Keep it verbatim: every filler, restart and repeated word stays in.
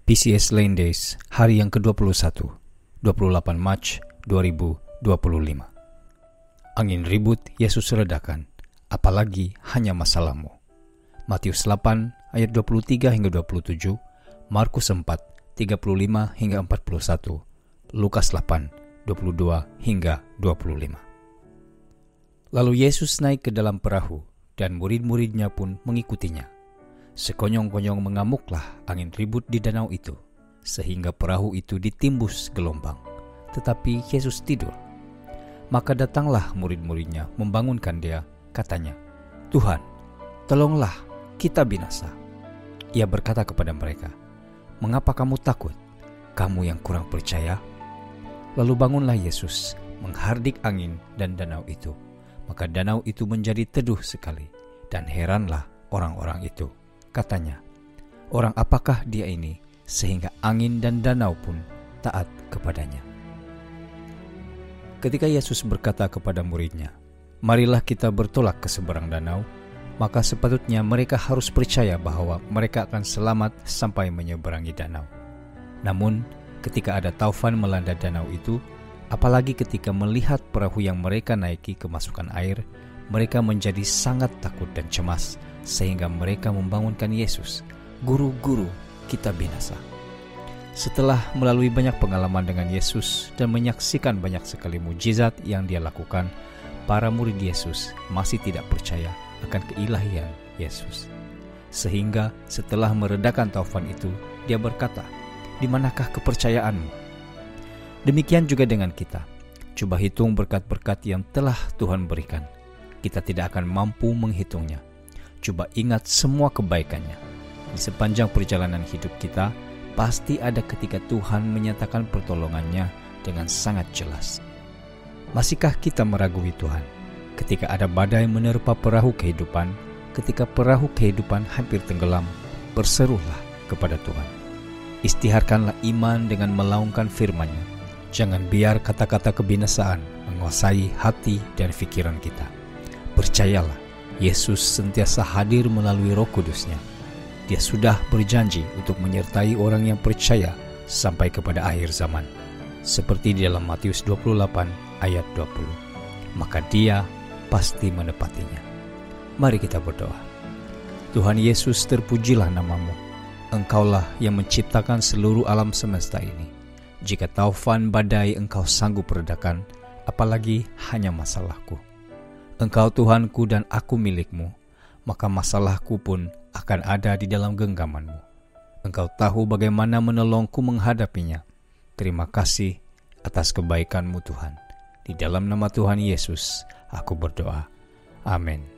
P C S Lane Days, hari yang ke-dua puluh satu, dua puluh delapan Maret dua ribu dua puluh lima. Angin ribut Yesus redakan, apalagi hanya masalahmu. Matius delapan ayat dua puluh tiga hingga dua puluh tujuh, Markus empat tiga puluh lima hingga empat puluh satu, Lukas delapan dua puluh dua hingga dua puluh lima. Lalu Yesus naik ke dalam perahu dan murid-muridnya pun mengikutinya. Sekonyong-konyong mengamuklah angin ribut di danau itu, sehingga perahu itu ditimbus gelombang. Tetapi Yesus tidur. Maka datanglah murid-muridnya membangunkan dia, katanya, "Tuhan, tolonglah, kita binasa." Ia berkata kepada mereka, "Mengapa kamu takut, kamu yang kurang percaya?" Lalu bangunlah Yesus, menghardik angin dan danau itu. Maka danau itu menjadi teduh sekali, dan heranlah orang-orang itu. Katanya, "Orang apakah dia ini, sehingga angin dan danau pun taat kepadanya?" Ketika Yesus berkata kepada muridnya, "Marilah kita bertolak ke seberang danau," maka sepatutnya mereka harus percaya bahwa mereka akan selamat sampai menyeberangi danau. Namun, ketika ada taufan melanda danau itu, apalagi ketika melihat perahu yang mereka naiki kemasukan air, mereka menjadi sangat takut dan cemas, sehingga mereka membangunkan Yesus, "Guru, guru, kita binasa." Setelah melalui banyak pengalaman dengan Yesus dan menyaksikan banyak sekali mujizat yang dia lakukan, para murid Yesus masih tidak percaya akan keilahian Yesus. Sehingga setelah meredakan taufan itu, dia berkata, "Di manakah kepercayaanmu?" Demikian juga dengan kita. Coba hitung berkat-berkat yang telah Tuhan berikan. Kita tidak akan mampu menghitungnya. Coba ingat semua kebaikannya. Di sepanjang perjalanan hidup kita, pasti ada ketika Tuhan menyatakan pertolongannya dengan sangat jelas. Masihkah kita meragui Tuhan? Ketika ada badai menerpa perahu kehidupan, ketika perahu kehidupan hampir tenggelam, berserulah kepada Tuhan. Istiharkanlah iman dengan melaungkan firman-Nya. Jangan biar kata-kata kebinasaan menguasai hati dan pikiran kita. Percayalah, Yesus sentiasa hadir melalui Roh Kudus-Nya. Dia sudah berjanji untuk menyertai orang yang percaya sampai kepada akhir zaman. Seperti di dalam Matius dua puluh delapan ayat dua puluh. Maka dia pasti menepatinya. Mari kita berdoa. Tuhan Yesus, terpujilah nama-Mu. Engkaulah yang menciptakan seluruh alam semesta ini. Jika taufan badai Engkau sanggup redakan, apalagi hanya masalahku. Engkau Tuhanku dan aku milik-Mu, maka masalahku pun akan ada di dalam genggaman-Mu. Engkau tahu bagaimana menolongku menghadapinya. Terima kasih atas kebaikan-Mu Tuhan. Di dalam nama Tuhan Yesus, aku berdoa. Amin.